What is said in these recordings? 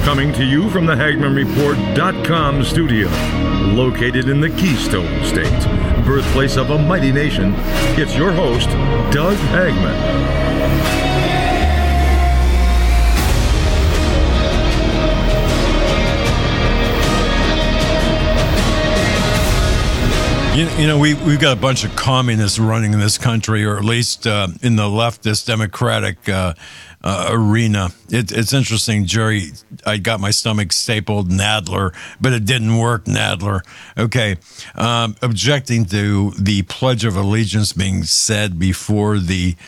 Coming to you from the HagmannReport.com studio, located in the Keystone State, birthplace of a mighty nation, it's your host, Doug Hagmann. You know, we've got a bunch of communists running in this country, or at least in the leftist democratic arena. It's interesting, Jerry. I got my stomach stapled, Nadler, but it didn't work, Nadler. Okay. Objecting to the Pledge of Allegiance being said before the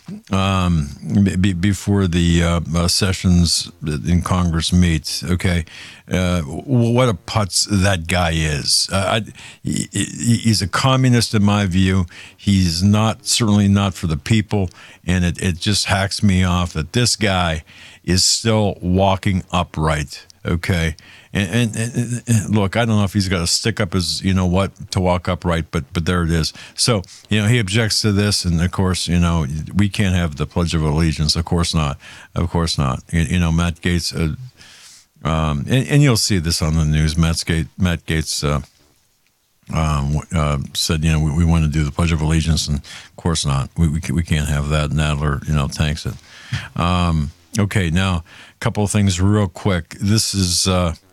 sessions in Congress meets. Okay, what a putz that guy is. He's a communist in my view. He's certainly not for the people, and it just hacks me off that this guy is still walking upright. Okay. And look, I don't know if he's got to stick up his, to walk upright, but there it is. So, he objects to this. And of course, we can't have the Pledge of Allegiance. Of course not. Of course not. Matt Gaetz, and you'll see this on the news. Matt Gaetz said, we want to do the Pledge of Allegiance. And of course not. We can't have that. Nadler, tanks it. Okay. Now, a couple of things real quick. This is,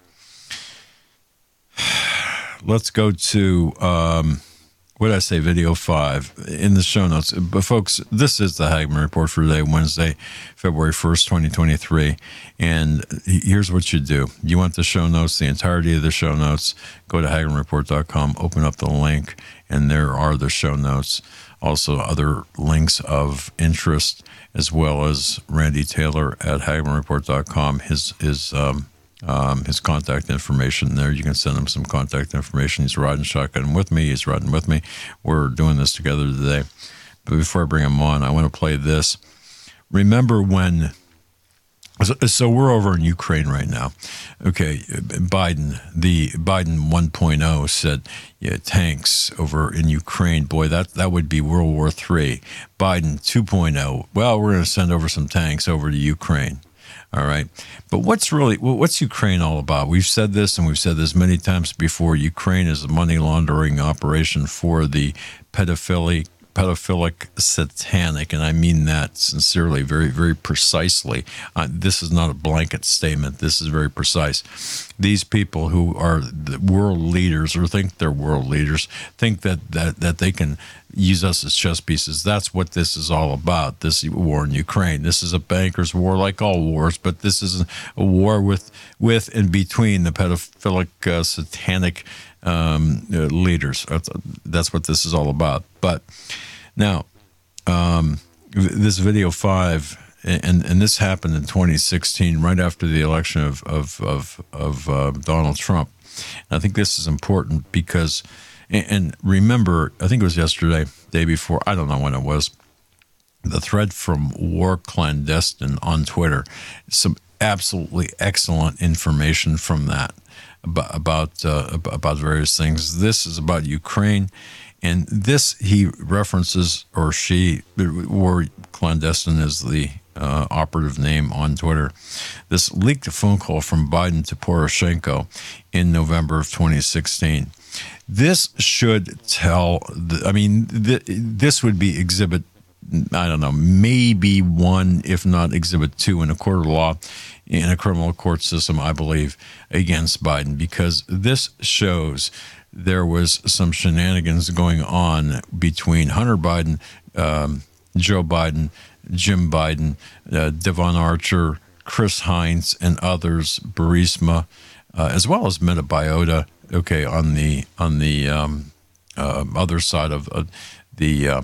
let's go to, what did I say, video 5 in the show notes. But folks, this is the Hagmann Report for today, Wednesday, February 1st, 2023. And here's what you do. You want the show notes, the entirety of the show notes, go to HagmannReport.com, open up the link, and there are the show notes. Also, other links of interest, as well as Randy Taylor at HagmannReport.com, his contact information there. You can send him some contact information. He's riding shotgun with me. He's riding with me. We're doing this together today. But before I bring him on, I want to play this. Remember when... So we're over in Ukraine right now. Okay, Biden 1.0 said, tanks over in Ukraine. Boy, that would be World War III. Biden 2.0, well, we're going to send over some tanks over to Ukraine. All right. But what's Ukraine all about? We've said this, and we've said this many times before. Ukraine is a money laundering operation for the pedophilic satanic, and I mean that sincerely, very, very precisely. This is not a blanket statement. This is very precise. These people who are the world leaders, or think they're world leaders, think that they can use us as chess pieces. That's what this is all about, this war in Ukraine. This is a banker's war, like all wars, but this is a war with and between the pedophilic satanic leaders. That's what this is all about. But now, this video 5, and this happened in 2016, right after the election of Donald Trump. And I think this is important because, and remember, I think it was yesterday, day before, I don't know when it was, the thread from War Clandestine on Twitter. Some absolutely excellent information from that about various things. This is about Ukraine, and this he references, or she, War Clandestine is the operative name on Twitter. This leaked phone call from Biden to Poroshenko in November of 2016. This should tell, this would be exhibit, I don't know, maybe 1, if not exhibit 2 in a court of law, in a criminal court system, I believe, against Biden, because this shows there was some shenanigans going on between Hunter Biden, Joe Biden, Jim Biden, Devon Archer, Chris Heinz, and others, Burisma, as well as Metabiota. Okay, on the other side of the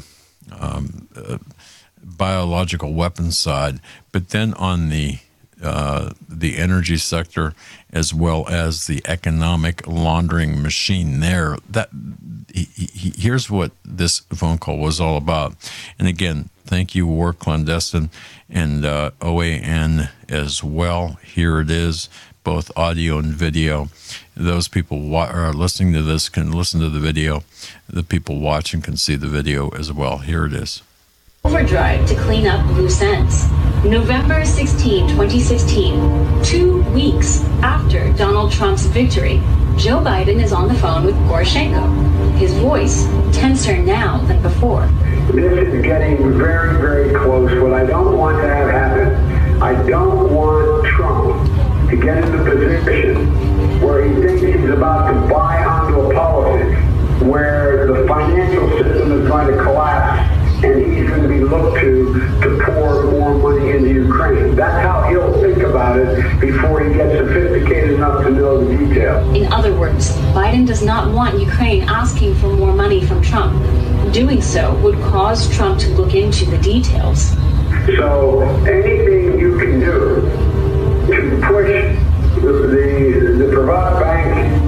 biological weapons side, but then on the energy sector, as well as the economic laundering machine there. Here's what this phone call was all about. And again, thank you, War Clandestine, and OAN as well. Here it is, both audio and video. Those people are listening to this can listen to the video. The people watching can see the video as well. Here it is. Overdrive to clean up loose ends. November 16, 2016, 2 weeks After Donald Trump's victory, Joe Biden is on the phone with Poroshenko, his voice tenser now than before. This is getting very, very close. What I don't want to have happen, I don't want Trump to get in the position where he thinks he's about to buy onto a politics where the financial system is going to collapse and he's going to be looked to pour more money into Ukraine. That's how he'll think about it before he gets sophisticated enough to know the details. In other words, Biden does not want Ukraine asking for more money from Trump. Doing so would cause Trump to look into the details. So anything you can do to push the Privat Bank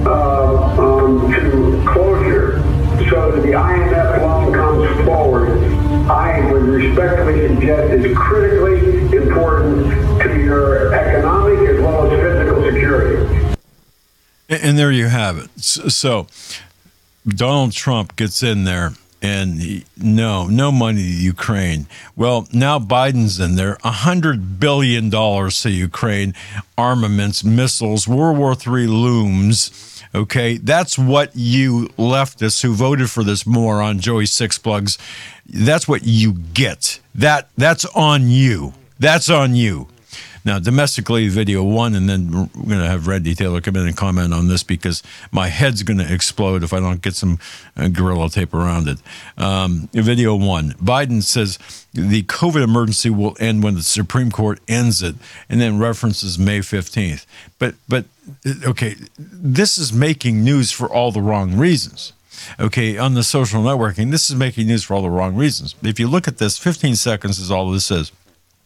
to closure so that the IMF loan comes forward, I would respectfully suggest is critically important to your economic as well as physical security. And there you have it. So Donald Trump gets in there and no money to Ukraine. Well, now Biden's in there, $100 billion to Ukraine, armaments, missiles, World War III looms. Okay, that's what you leftists who voted for this moron, Joey Six Plugs, that's what you get. That's on you. That's on you. Now, domestically, video one, and then we're going to have Randy Taylor come in and comment on this because my head's going to explode if I don't get some Gorilla Tape around it. Video one, Biden says the COVID emergency will end when the Supreme Court ends it, and then references May 15th. But okay, this is making news for all the wrong reasons. Okay, on the social networking, this is making news for all the wrong reasons. If you look at this, 15 seconds is all this is.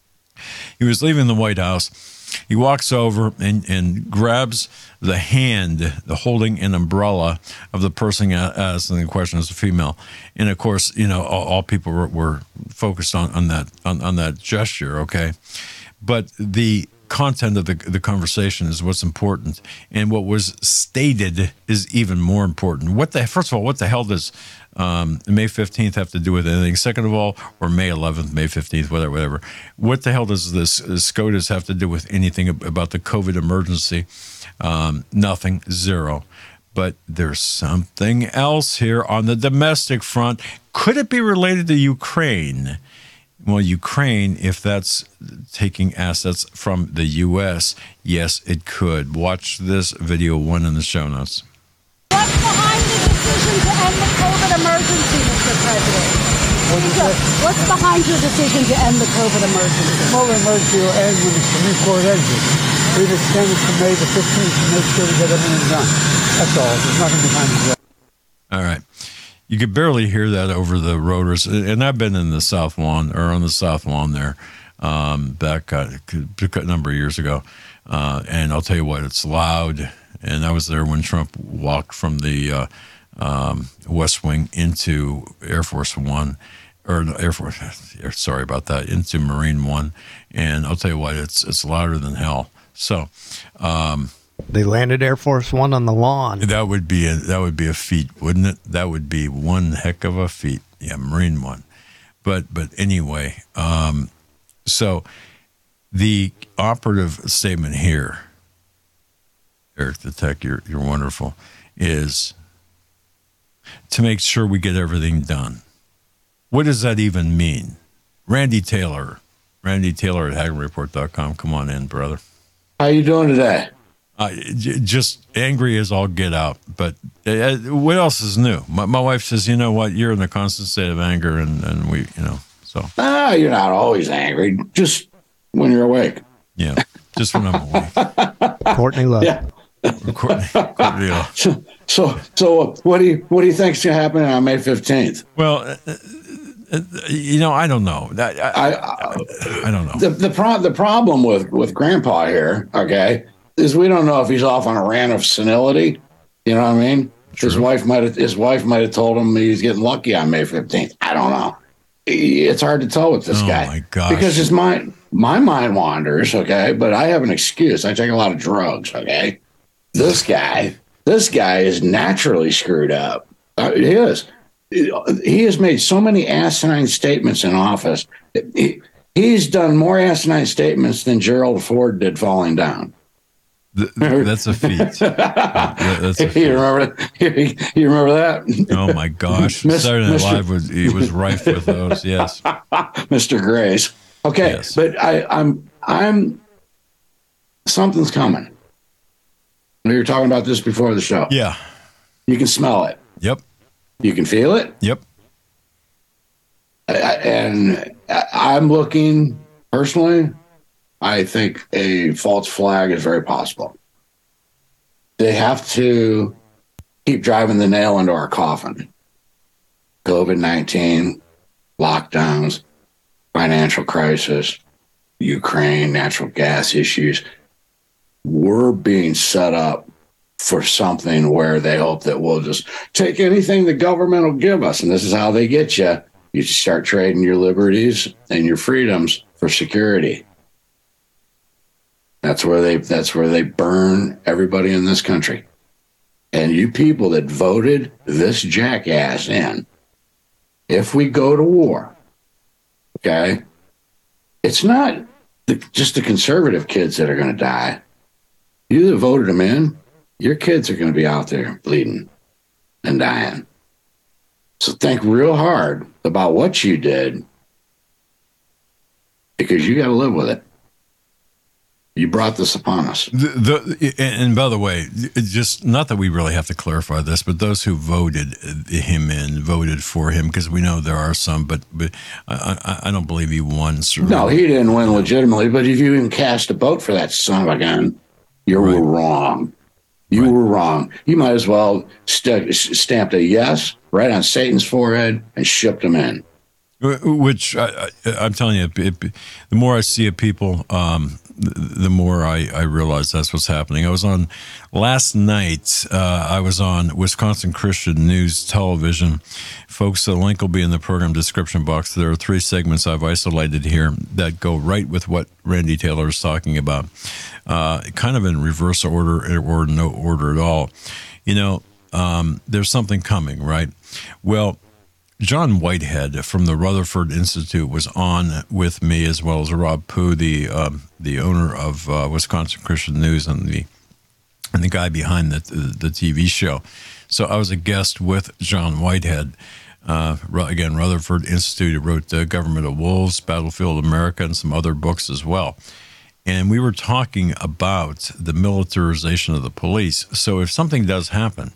He was leaving the White House. He walks over and grabs the hand, the holding an umbrella of the person asking the question as a female. And of course, you know, all people were focused on that gesture. Okay, but the content of the conversation is what's important, and what was stated is even more important. First of all, what the hell does May 15th have to do with anything? Second of all, or May 11th, May 15th, whatever. What the hell does this SCOTUS have to do with anything about the COVID emergency? Nothing, zero. But there's something else here on the domestic front. Could it be related to Ukraine? Well, Ukraine, if that's taking assets from the U.S., yes, it could. Watch this video one in the show notes. What's behind the decision to end the COVID emergency, Mr. President? What's behind your decision to end the COVID emergency? COVID emergency will end when the Supreme Court ends it. We've extended to May the 15th to make sure we get everything done. That's all. There's nothing behind it. All right. You could barely hear that over the rotors. And I've been in the South Lawn, or on the South Lawn there, back a number of years ago. And I'll tell you what, it's loud. And I was there when Trump walked from the West Wing into Air Force One, or Air Force, sorry about that, into Marine One. And I'll tell you what, it's louder than hell. So, they landed Air Force One on the lawn. That would be a feat, wouldn't it? That would be one heck of a feat. Yeah, Marine One. But anyway, so the operative statement here, Eric the Tech, you're wonderful, is to make sure we get everything done. What does that even mean? Randy Taylor at HagmanReport.com. Come on in, brother. How you doing today? Just angry as all get out. But what else is new? My wife says, you know what, you're in a constant state of anger, and we, you know, so. You're not always angry, just when you're awake. Yeah, just when I'm awake. Courtney Love. Yeah. Courtney Love. So what do you think's going to happen on May 15th? Well, you know, I don't know. I don't know. The problem with Grandpa here, okay, is we don't know if he's off on a rant of senility. You know what I mean? True. His wife might have told him he's getting lucky on May 15th. I don't know. It's hard to tell with this guy. Oh my gosh! Because my mind wanders. Okay, but I have an excuse. I take a lot of drugs. Okay, this guy is naturally screwed up. He is. He has made so many asinine statements in office. He's done more asinine statements than Gerald Ford did falling down. That's a feet. That's a feet. You remember that? Oh my gosh! Saturday Night Live was rife with those. Yes, Mr. Gray's. Okay, yes. But I'm something's coming. We were talking about this before the show. Yeah, you can smell it. Yep. You can feel it. Yep. And I'm looking personally. I think a false flag is very possible. They have to keep driving the nail into our coffin. COVID-19, lockdowns, financial crisis, Ukraine, natural gas issues. We're being set up for something where they hope that we'll just take anything the government will give us. And this is how they get you. You just start trading your liberties and your freedoms for security. That's where they burn everybody in this country. And you people that voted this jackass in, if we go to war, okay, it's not just the conservative kids that are going to die. You that voted them in, your kids are going to be out there bleeding and dying. So think real hard about what you did, because you got to live with it. You brought this upon us. And by the way, just not that we really have to clarify this, but those who voted him in voted for him, because we know there are some, but I don't believe he won. No, he didn't win legitimately. But if you even cast a vote for that son of a gun, you were wrong. You were wrong. You might as well stamped a yes right on Satan's forehead and shipped him in. Which I'm telling you, the more I see of people, the more I realize that's what's happening. I was on last night. I was on Wisconsin Christian News Television. Folks, the link will be in the program description box. There are 3 segments I've isolated here that go right with what Randy Taylor is talking about, kind of in reverse order or no order at all. You know, there's something coming, right? Well, John Whitehead from the Rutherford Institute was on with me, as well as Rob Poo, the owner of Wisconsin Christian News and the guy behind the TV show. So I was a guest with John Whitehead. Again, Rutherford Institute wrote Government of Wolves, Battlefield America, and some other books as well. And we were talking about the militarization of the police. So if something does happen,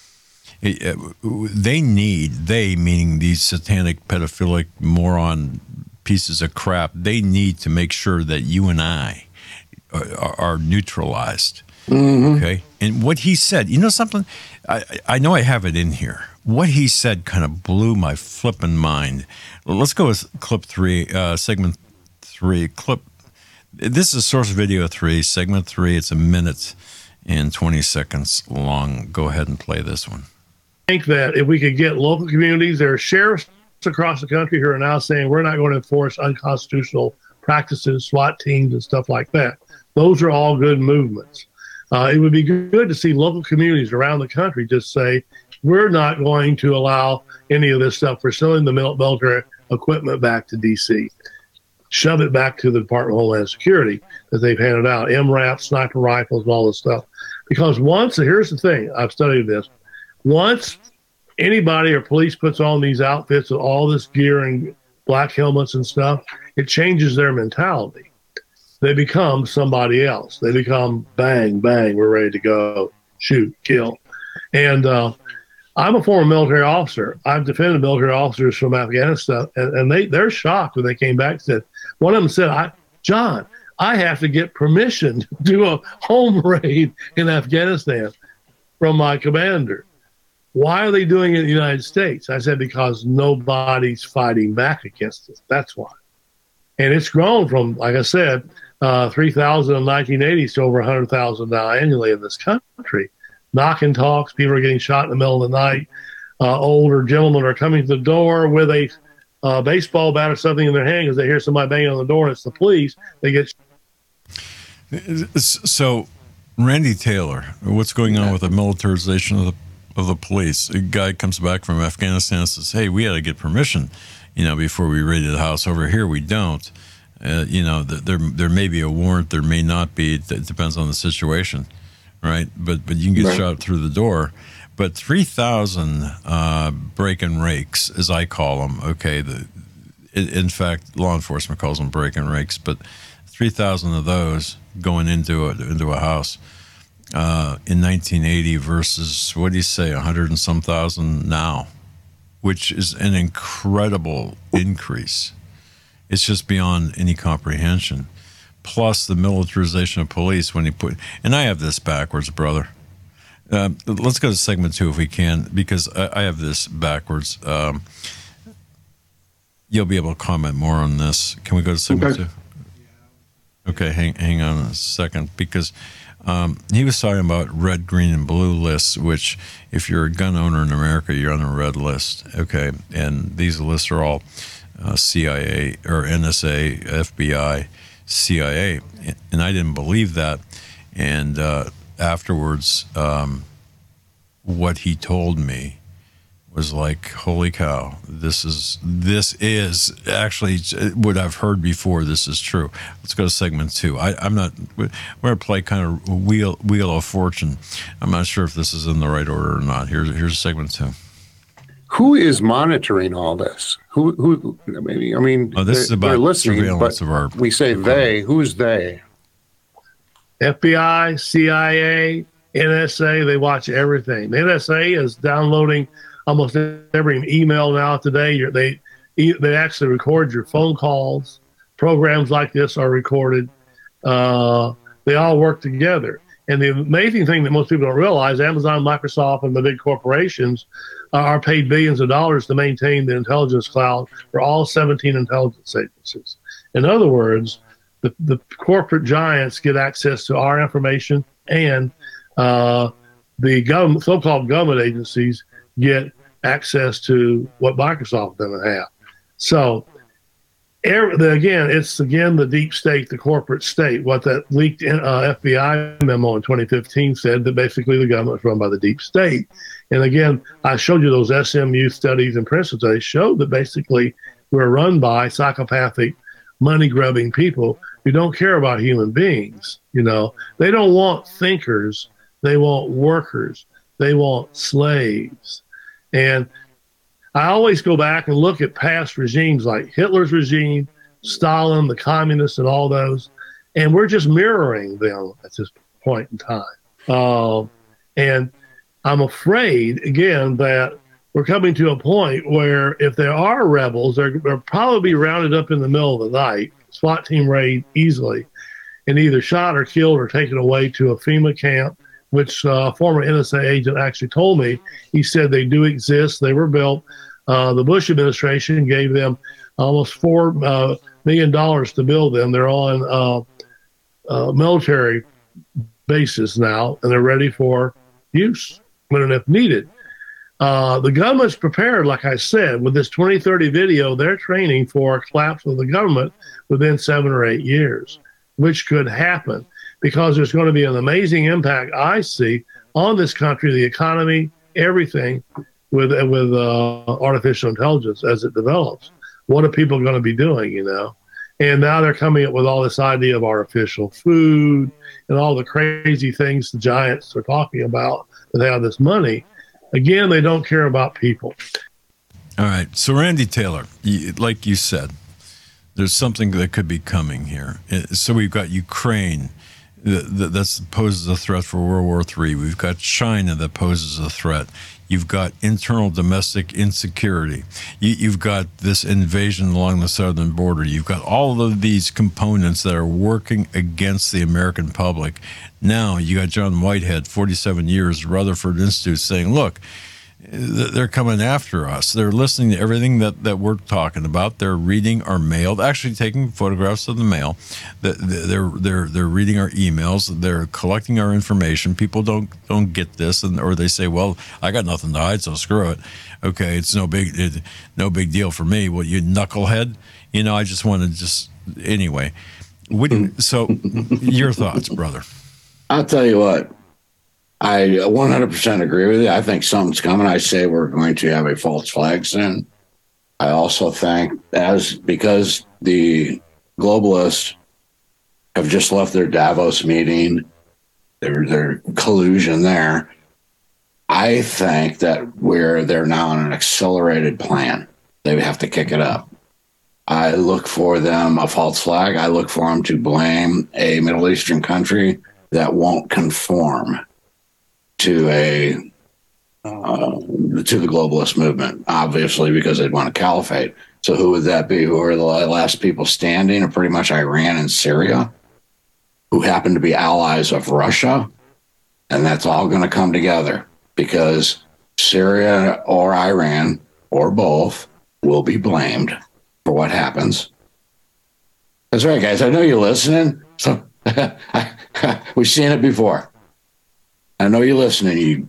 they meaning these satanic, pedophilic, moron pieces of crap, they need to make sure that you and I are neutralized. Mm-hmm. Okay? And what he said, you know something? I know I have it in here. What he said kind of blew my flippin' mind. Let's go with clip 3, segment 3. This is source video 3, segment 3. It's 1 minute and 20 seconds long. Go ahead and play this one. I think that if we could get local communities, there are sheriffs across the country who are now saying we're not going to enforce unconstitutional practices, SWAT teams and stuff like that. Those are all good movements. It would be good to see local communities around the country just say, we're not going to allow any of this stuff. We're selling the military equipment back to D.C. Shove it back to the Department of Homeland Security that they've handed out, MRAP, sniper rifles, and all this stuff. Because here's the thing, I've studied this. Once anybody or police puts on these outfits with all this gear and black helmets and stuff, it changes their mentality. They become somebody else. They become bang, bang, we're ready to go, shoot, kill. And I'm a former military officer. I've defended military officers from Afghanistan, and they're shocked when they came back and said, one of them said, John, I have to get permission to do a home raid in Afghanistan from my commander. Why are they doing it in the United States? I said, because nobody's fighting back against us. That's why. And it's grown from, like I said, 3,000 in the 1980s to over 100,000 now annually in this country. Knock and talks, people are getting shot in the middle of the night. Older gentlemen are coming to the door with a baseball bat or something in their hand because they hear somebody banging on the door and it's the police. They get. So, Randy Taylor, what's going on with the militarization of the police? A guy comes back from Afghanistan and says, hey, we had to get permission, before we raided the house. Over here, we don't. There may be a warrant, there may not be. It depends on the situation, right? But you can get shot through the door. But 3,000 break and rakes, as I call them. Okay, in fact, law enforcement calls them break and rakes, but 3,000 of those going into a house in 1980 versus, what do you say, 100 and some thousand now, which is an incredible increase. It's just beyond any comprehension. Plus the militarization of police and I have this backwards, brother. Let's go to segment 2 if we can, because I have this backwards. You'll be able to comment more on this. Can we go to segment 2? Okay, hang on a second, because he was talking about red, green, and blue lists, which if you're a gun owner in America, you're on a red list. Okay, and these lists are all CIA or NSA, FBI, CIA, and I didn't believe that. And afterwards, what he told me was like, holy cow, this is actually what I've heard before. This is true. Let's go to segment 2. I'm not, we're going to play kind of wheel of fortune. I'm not sure if this is in the right order or not. Here's segment 2. Who is monitoring all this? Who? I mean, this is about they're listening, surveillance but of our. We say they. Who's they? FBI, CIA, NSA. They watch everything. The NSA is downloading almost every email now today. They actually record your phone calls. Programs like this are recorded. They all work together. And the amazing thing that most people don't realize, Amazon, Microsoft, and the big corporations are paid billions of dollars to maintain the intelligence cloud for all 17 intelligence agencies. In other words, the corporate giants get access to our information, and the so-called government agencies get access to what Microsoft doesn't have. So, it's the deep state, the corporate state. What that leaked FBI memo in 2015 said, that basically the government is run by the deep state. And again, I showed you those SMU studies and Princeton studies showed that basically we're run by psychopathic, money-grubbing people who don't care about human beings. They don't want thinkers. They want workers. They want slaves. And I always go back and look at past regimes like Hitler's regime, Stalin, the communists, and all those, and we're just mirroring them at this point in time. And I'm afraid, again, that we're coming to a point where if there are rebels, they're probably rounded up in the middle of the night, SWAT team raid easily, and either shot or killed or taken away to a FEMA camp, which a former NSA agent actually told me. He said they do exist. They were built. The Bush administration gave them almost $4 million to build them. They're on military bases now, and they're ready for use when and if needed. The government's prepared, like I said, with this 2030 video, they're training for a collapse of the government within 7 or 8 years, which could happen because there's going to be an amazing impact, I see, on this country, the economy, everything, with artificial intelligence as it develops. What are people going to be doing, And now they're coming up with all this idea of artificial food and all the crazy things the giants are talking about that have this money. Again, they don't care about people. All right. So, Randy Taylor, like you said, there's something that could be coming here. So we've got Ukraine that poses a threat for World War III. We've got China that poses a threat. You've got internal domestic insecurity. You've got this invasion along the southern border. You've got all of these components that are working against the American public. Now you got John Whitehead, 47 years, Rutherford Institute, saying, look, they're coming after us. They're listening to everything that we're talking about. They're reading our mail, actually taking photographs of the mail. They're reading our emails. They're collecting our information. People don't get this, or they say, "Well, I got nothing to hide, so screw it." Okay, it's no big deal for me. Well, you knucklehead. I just want to anyway. So, your thoughts, brother? I'll tell you what. I 100% agree with you. I think something's coming. I say we're going to have a false flag soon. I also think because the globalists have just left their Davos meeting, their collusion there. I think that they're now on an accelerated plan. They have to kick it up. I look for them, a false flag. I look for them to blame a Middle Eastern country that won't conform to the globalist movement, obviously, because they'd want a caliphate. So who would that be? Who are the last people standing? Are pretty much Iran and Syria, who happen to be allies of Russia. And that's all going to come together because Syria or Iran or both will be blamed for what happens. That's right, guys. I know you're listening. So we've seen it before. I know you're listening.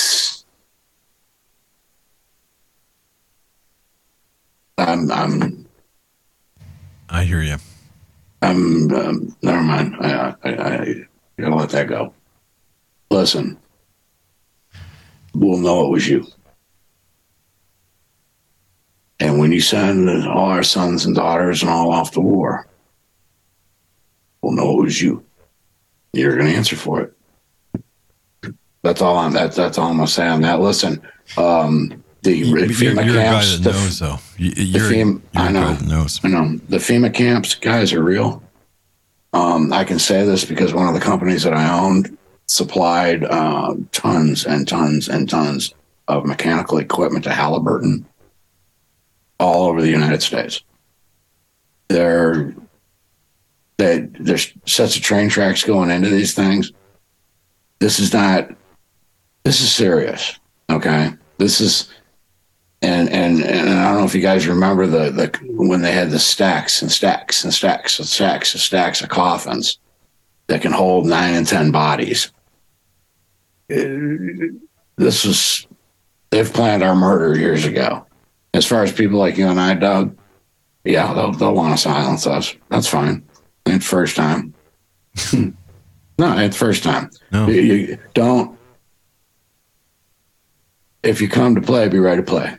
I hear you. Never mind. I gotta let that go. Listen, we'll know it was you. And when you send all our sons and daughters and all off to war, we'll know it was you. You're going to answer for it. That's all that's all I'm going to say on that. Listen, the FEMA you're camps. A guy that knows, though. You're a guy that knows. I know. The FEMA camps, guys, are real. I can say this because one of the companies that I owned supplied tons and tons and tons of mechanical equipment to Halliburton all over the United States. There's sets of train tracks going into these things. This is serious. Okay. This is, and I don't know if you guys remember the when they had the stacks and stacks and stacks and stacks and stacks of coffins that can hold 9 and 10 bodies. They've planned our murder years ago. As far as people like you and I, Doug, yeah, they'll want to silence us. That's fine. Ain't first time. No, ain't first time. No. You don't. If you come to play, be ready to play.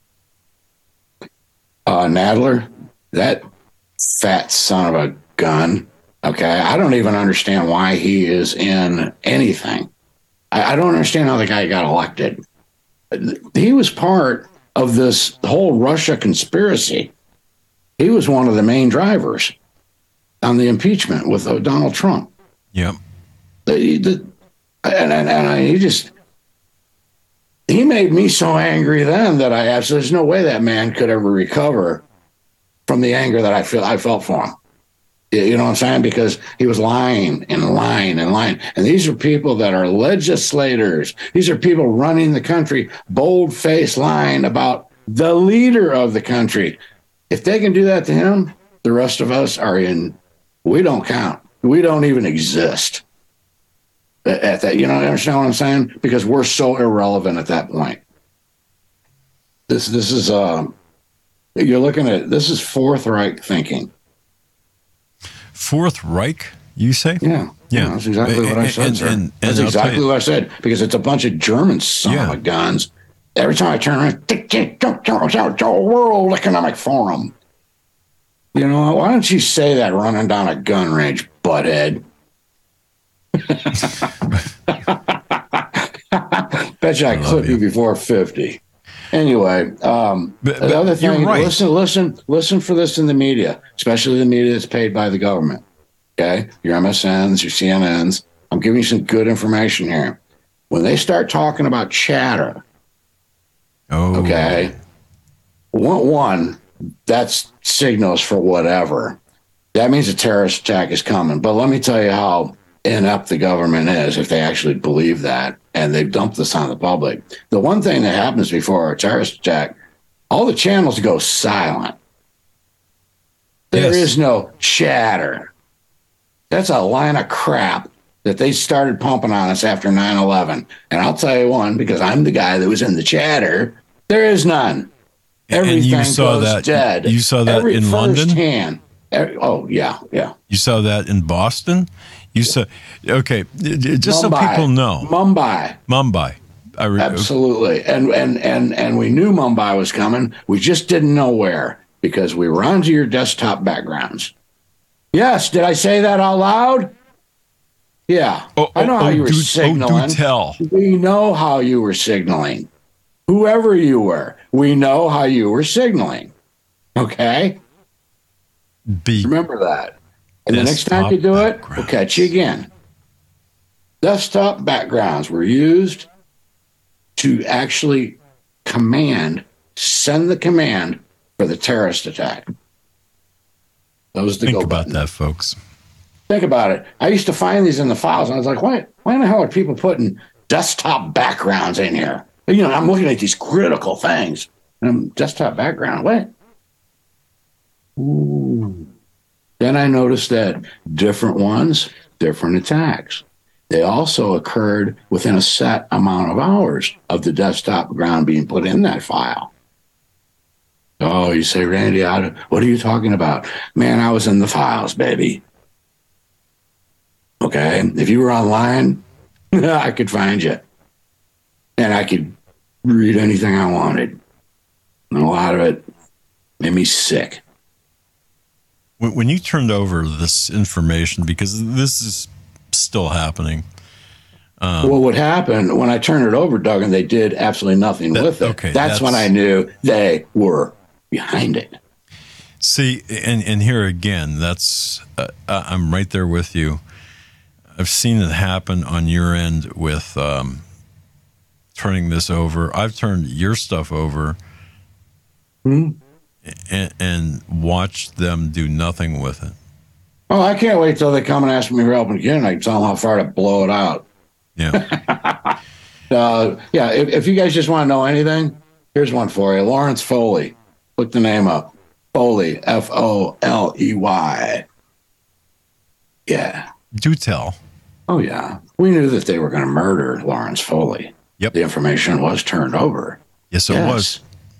Nadler, that fat son of a gun. Okay, I don't even understand why he is in anything. I don't understand how the guy got elected. He was part of this whole Russia conspiracy. He was one of the main drivers on the impeachment with Donald Trump. Yep. He made me so angry then that there's no way that man could ever recover from the anger that I felt for him. You know what I'm saying? Because he was lying and lying and lying. And these are people that are legislators. These are people running the country, bold-faced lying about the leader of the country. If they can do that to him, the rest of us we don't count. We don't even exist at that. You know, understand what I'm saying? Because we're so irrelevant at that point. This is you're looking at, this is Fourth Reich thinking. Fourth Reich, you say? Yeah. That's exactly what I said, sir. That's exactly what I said, because it's a bunch of German son of a guns. Every time I turn around, World Economic Forum. You know, why don't you say that running down a gun range, butthead? Bet you I clip you before 50. Anyway, the other thing, listen for this in the media, especially the media that's paid by the government. Okay? Your MSNs, your CNNs. I'm giving you some good information here. When they start talking about chatter, okay, one, that's signals for whatever. That means a terrorist attack is coming. But let me tell you how inept the government is if they actually believe that, and they've dumped this on the public. The one thing that happens before a terrorist attack, all the channels go silent. There is no chatter. That's a line of crap that they started pumping on us after 9/11. And I'll tell you one, because I'm the guy that was in the chatter, there is none. Everything goes dead. You saw that in London? Hand. Oh, yeah. You saw that in Boston? You saw, okay, just Mumbai. So people know. Mumbai. Absolutely. And we knew Mumbai was coming. We just didn't know where, because we were onto your desktop backgrounds. Yes. Did I say that out loud? Yeah. I know how you were signaling. Do tell. We know how you were signaling. Whoever you were, we know how you were signaling. Okay? Remember that. And the next time you do it, we'll catch you again. Desktop backgrounds were used to actually send the command for the terrorist attack. That was the Think go about button. that, folks. Think about it. I used to find these in the files, and I was like, why in the hell are people putting desktop backgrounds in here? You know, I'm looking at these critical things. And desktop background, what? Ooh. Then I noticed that different ones, different attacks. They also occurred within a set amount of hours of the desktop background being put in that file. Oh, you say, Randy, what are you talking about? Man, I was in the files, baby. Okay, if you were online, I could find you. And I could read anything I wanted. And a lot of it made me sick. When you turned over this information, because this is still happening. Well, what happened when I turned it over, Doug, and they did absolutely nothing with it. Okay, that's when I knew they were behind it. See, and here again, that's I'm right there with you. I've seen it happen on your end with turning this over. I've turned your stuff over and watched them do nothing with it. Oh, I can't wait till they come and ask me for help again. I can tell them how far to blow it out. Yeah. Yeah, if you guys just want to know anything, here's one for you. Lawrence Foley. Look the name up. Foley, Foley. Yeah. Do tell. Oh, yeah. We knew that they were going to murder Lawrence Foley. Yep. The information was turned over. Yes, it was.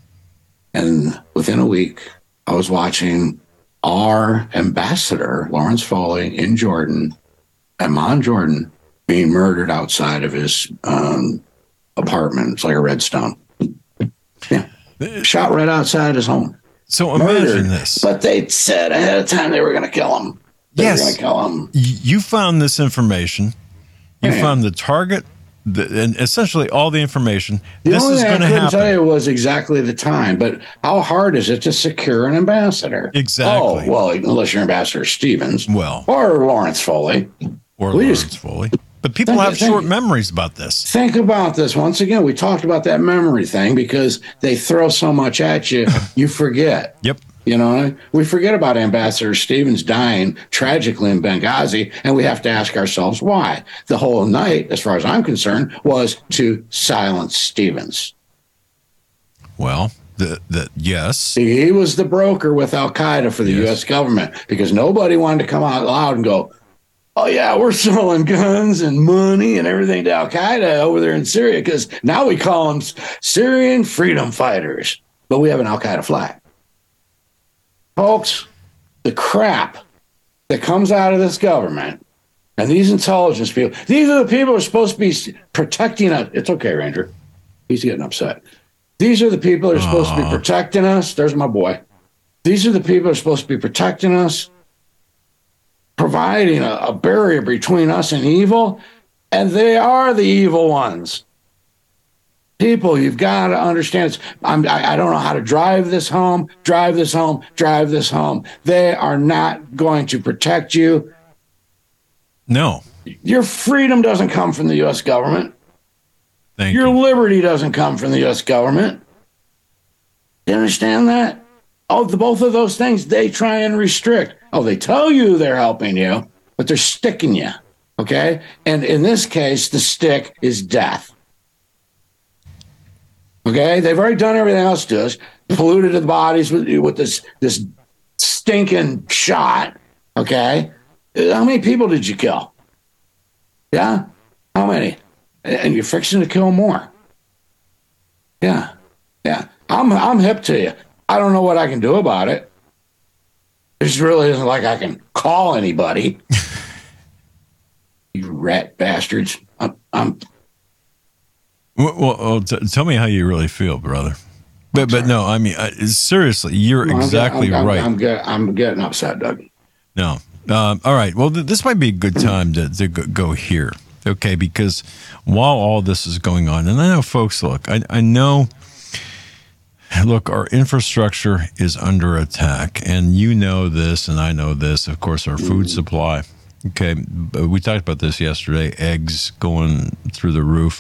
And within a week, I was watching our ambassador, Lawrence Foley, in Jordan, Amman, Jordan, being murdered outside of his apartment. It's like a Redstone. Yeah. Shot right outside his home. So imagine this. But they said ahead of time they were going to kill him. They were going to kill him. You found this information. You found the target, and essentially all the information. This is going to happen. I couldn't tell you was exactly the time, but how hard is it to secure an ambassador? Exactly. Oh, well, unless you're Ambassador Stevens. Well. Or Lawrence Foley. Or Lawrence Foley. But people have short memories about this. Think about this. Once again, we talked about that memory thing because they throw so much at you, you forget. Yep. You know, we forget about Ambassador Stevens dying tragically in Benghazi, and we have to ask ourselves why. The whole night, as far as I'm concerned, was to silence Stevens. Well, yes. He was the broker with Al-Qaeda for the U.S. government because nobody wanted to come out loud and go, oh, yeah, we're selling guns and money and everything to Al-Qaeda over there in Syria because now we call them Syrian freedom fighters, but we have an Al-Qaeda flag. Folks, the crap that comes out of this government and these intelligence people, these are the people who are supposed to be protecting us. It's okay, Ranger. He's getting upset. These are the people that are supposed to be protecting us. There's my boy. These are the people that are supposed to be protecting us, providing a barrier between us and evil, and they are the evil ones. People, you've got to understand. I don't know how to drive this home. They are not going to protect you. No. Your freedom doesn't come from the U.S. government. Your liberty doesn't come from the U.S. government. You understand that? Oh, both of those things, they try and restrict. Oh, they tell you they're helping you, but they're sticking you. Okay? And in this case, the stick is death. Okay? They've already done everything else to us, polluted the bodies with this stinking shot. Okay? How many people did you kill? Yeah? How many? And you're fixing to kill more. Yeah. Yeah. I'm hip to you. I don't know what I can do about it. This really isn't like I can call anybody. You rat bastards. Well, tell me how you really feel, brother. But no, I mean, seriously, you're exactly right. I'm getting upset, Doug. No, All right. Well, this might be a good time to go here. Okay, because while all this is going on, and I know, folks, look, I know, look, our infrastructure is under attack, and you know this, and I know this. Of course, our food supply. Okay, we talked about this yesterday. Eggs going through the roof,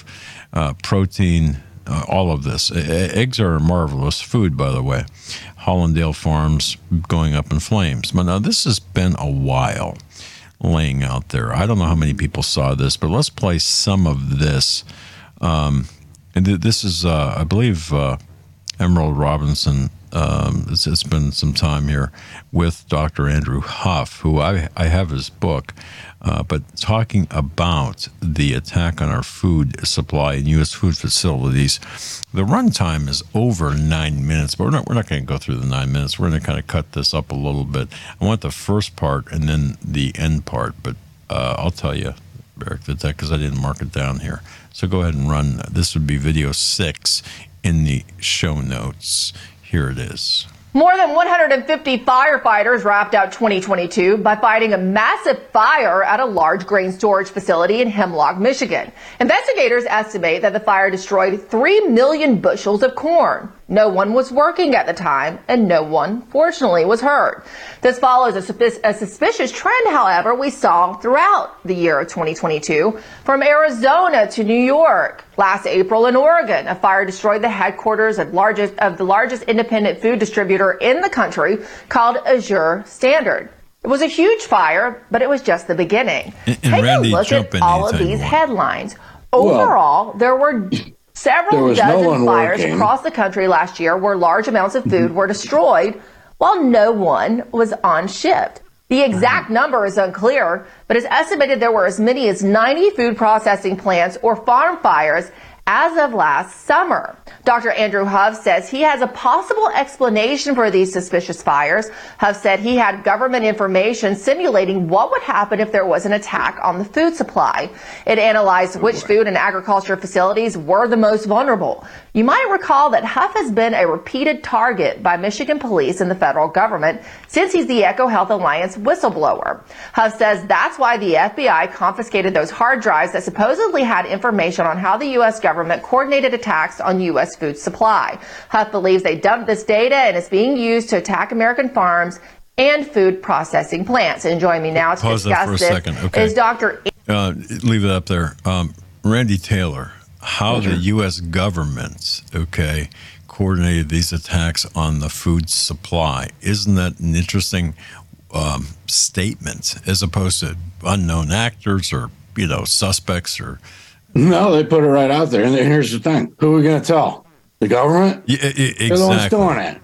protein, all of this. Eggs are a marvelous food, by the way. Hollandale Farms going up in flames. But now this has been a while laying out there. I don't know how many people saw this, but let's play some of this. And this is, I believe, Emerald Robinson. It's been some time here with Dr. Andrew Huff, who I have his book, but talking about the attack on our food supply and U.S. food facilities. The runtime is over 9 minutes, but we're not going to go through the 9 minutes. We're going to kind of cut this up a little bit. I want the first part and then the end part, but I'll tell you, Eric, that because I didn't mark it down here. So go ahead and run. This would be video 6 in the show notes. Here it is. More than 150 firefighters wrapped out 2022 by fighting a massive fire at a large grain storage facility in Hemlock, Michigan. Investigators estimate that the fire destroyed 3 million bushels of corn. No one was working at the time, and no one, fortunately, was hurt. This follows a suspicious trend, however, we saw throughout the year of 2022, from Arizona to New York. Last April in Oregon, a fire destroyed the headquarters of the largest independent food distributor in the country, called Azure Standard. It was a huge fire, but it was just the beginning. Take Randy, a look at all of these headlines. Overall, there were several dozen fires across the country last year where large amounts of food were destroyed while no one was on shift. The exact number is unclear, but it's estimated there were as many as 90 food processing plants or farm fires as of last summer. Dr. Andrew Huff says he has a possible explanation for these suspicious fires. Huff said he had government information simulating what would happen if there was an attack on the food supply. It analyzed which food and agriculture facilities were the most vulnerable. You might recall that Huff has been a repeated target by Michigan police and the federal government since he's the EcoHealth Alliance whistleblower. Huff says that's why the FBI confiscated those hard drives that supposedly had information on how the U.S. government coordinated attacks on U.S. food supply. Huff believes they dumped this data and it's being used to attack American farms and food processing plants. And joining me now to discuss this is Dr. Leave it up there. Randy Taylor, how the U.S. government, coordinated these attacks on the food supply. Isn't that an interesting statement as opposed to unknown actors or, suspects or... No, they put it right out there. And here's the thing. Who are we going to tell? The government? Yeah, exactly. They're the ones doing it.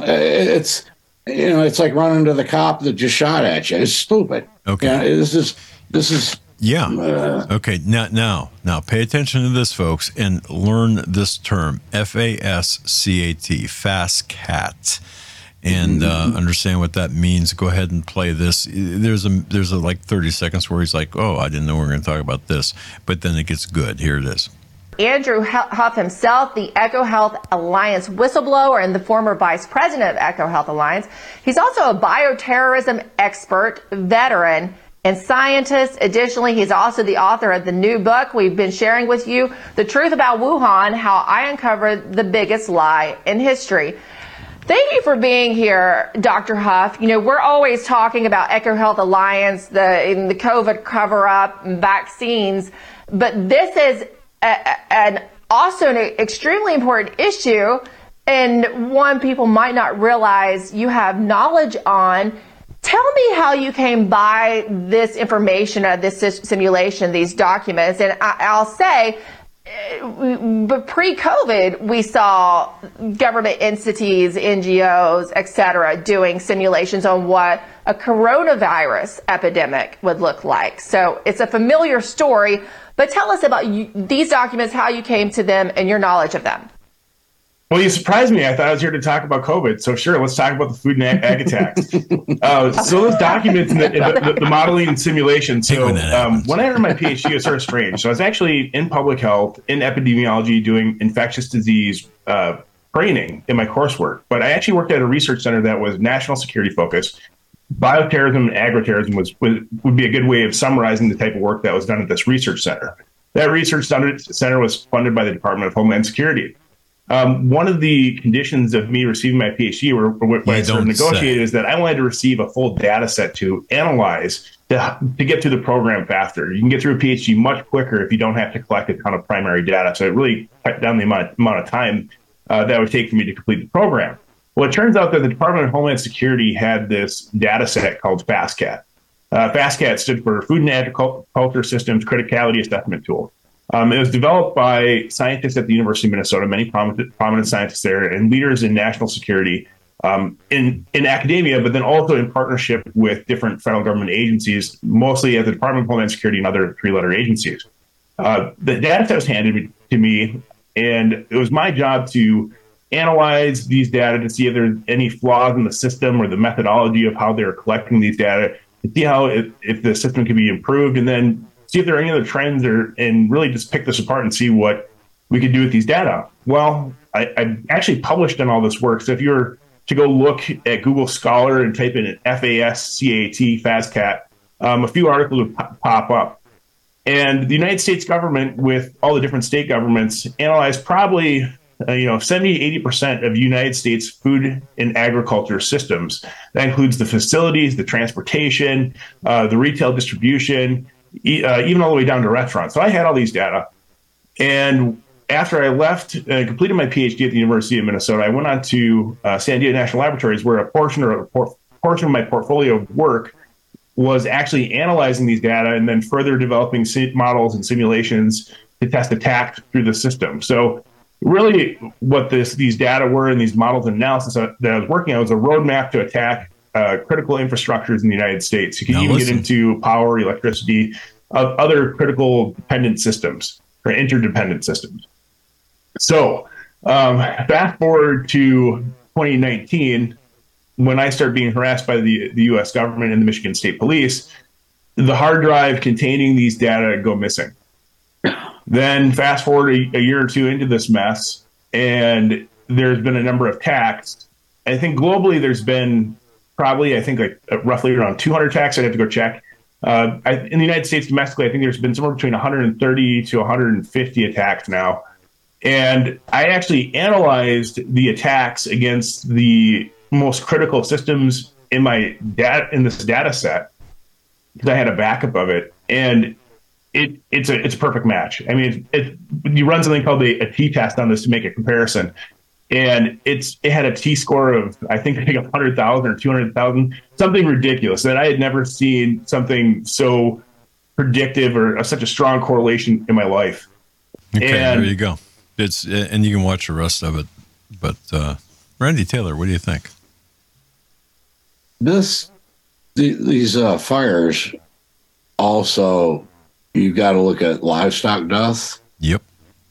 It's like running to the cop that just shot at you. It's stupid. Okay. This is. Yeah. Okay. Now, pay attention to this, folks, and learn this term, FASCAT, FASCAT. And understand what that means. Go ahead and play this. There's a like 30 seconds where he's like, "Oh, I didn't know we were going to talk about this," but then it gets good. Here it is. Andrew Huff himself, the EcoHealth Alliance whistleblower and the former vice president of EcoHealth Alliance. He's also a bioterrorism expert, veteran, and scientist. Additionally, he's also the author of the new book we've been sharing with you, The Truth About Wuhan: How I Uncovered the Biggest Lie in History. Thank you for being here, Dr. Huff. We're always talking about EcoHealth Alliance, the COVID cover-up, and vaccines, but this is also an extremely important issue and one people might not realize you have knowledge on. Tell me how you came by this information, this simulation, these documents, and I'll say, but pre-COVID, we saw government entities, NGOs, etc., doing simulations on what a coronavirus epidemic would look like. So it's a familiar story, but tell us about these documents, how you came to them, and your knowledge of them. Well, you surprised me. I thought I was here to talk about COVID. So sure, let's talk about the food and ag attacks. So those documents and the modeling and simulation. So when I earned my PhD, it was sort of strange. So I was actually in public health, in epidemiology, doing infectious disease training in my coursework. But I actually worked at a research center that was national security focused. bioterrorism and agroterrorism would be a good way of summarizing the type of work that was done at this research center. That research center was funded by the Department of Homeland Security. One of the conditions of me receiving my PhD, or when I sort of negotiated, is that I wanted to receive a full data set to analyze to get through the program faster. You can get through a PhD much quicker if you don't have to collect a ton of primary data. So it really cut down the amount of time that would take for me to complete the program. Well, it turns out that the Department of Homeland Security had this data set called FASTCAT. FASTCAT stood for Food and Agriculture Systems Criticality Assessment Tool. It was developed by scientists at the University of Minnesota, many prominent scientists there, and leaders in national security in academia, but then also in partnership with different federal government agencies, mostly at the Department of Homeland Security and other three-letter agencies. The data set was handed to me, and it was my job to analyze these data to see if there's any flaws in the system or the methodology of how they're collecting these data, to see how if the system can be improved, and then see if there are any other trends, and really just pick this apart and see what we could do with these data. Well, I actually published on all this work. So if you were to go look at Google Scholar and type in FASCAT, a few articles would pop up. And the United States government, with all the different state governments, analyzed probably 70-80% of United States food and agriculture systems. That includes the facilities, the transportation, the retail distribution, even all the way down to restaurants. So I had all these data. And after I left and completed my PhD at the University of Minnesota, I went on to Sandia National Laboratories, where a portion of my portfolio of work was actually analyzing these data and then further developing models and simulations to test attack through the system. So really what these data were and these models and analysis that I was working on was a roadmap to attack critical infrastructures in the United States. You can even get into power, electricity, other critical dependent systems or interdependent systems. So fast forward to 2019, when I started being harassed by the U.S. government and the Michigan State Police, the hard drive containing these data go missing. Then fast forward a year or two into this mess, and there's been a number of attacks. I think globally there's been probably, roughly around 200 attacks. I'd have to go check. In the United States domestically, I think there's been somewhere between 130 to 150 attacks now. And I actually analyzed the attacks against the most critical systems in this data set, because I had a backup of it. And it's a perfect match. I mean, you run something called a t-test on this to make a comparison, and it had a t-score of I think 100,000 or 200,000, something ridiculous, that I had never seen something so predictive or such a strong correlation in my life. Okay, there you go. And you can watch the rest of it. But Randy Taylor, what do you think? These fires also. You got to look at livestock death. Yep.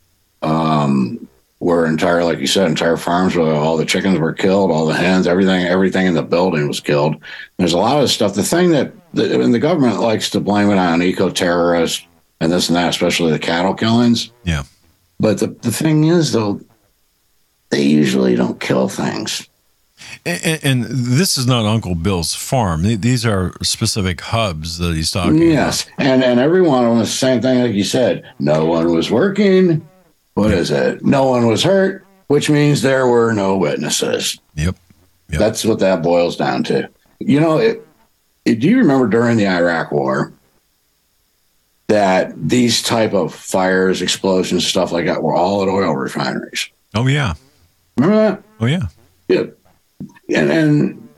Where like you said, entire farms where all the chickens were killed, all the hens, everything in the building was killed. There's a lot of stuff. The thing that the government likes to blame it on eco-terrorists and this and that, especially the cattle killings. Yeah. But the thing is, though, they usually don't kill things. And this is not Uncle Bill's farm. These are specific hubs that he's talking about. Yes, and every one of them is the same thing, like you said. No one was working. What is it? No one was hurt, which means there were no witnesses. Yep. That's what that boils down to. Do you remember during the Iraq War that these type of fires, explosions, stuff like that were all at oil refineries? Oh, yeah. Remember that? Oh, yeah. Yeah. And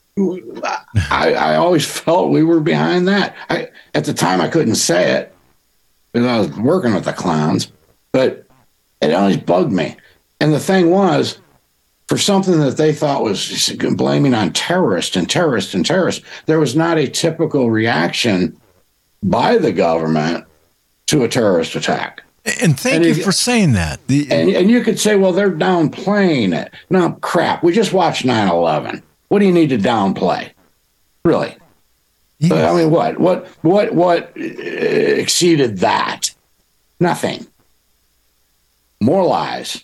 I always felt we were behind that. At the time, I couldn't say it because I was working with the clowns, but it always bugged me. And the thing was, for something that they thought was blaming on terrorists, there was not a typical reaction by the government to a terrorist attack. And thank you for saying that. And you could say, well, they're downplaying it. No, crap. We just watched 9/11. What do you need to downplay? Really? Yes. I mean, what exceeded that? Nothing. More lies.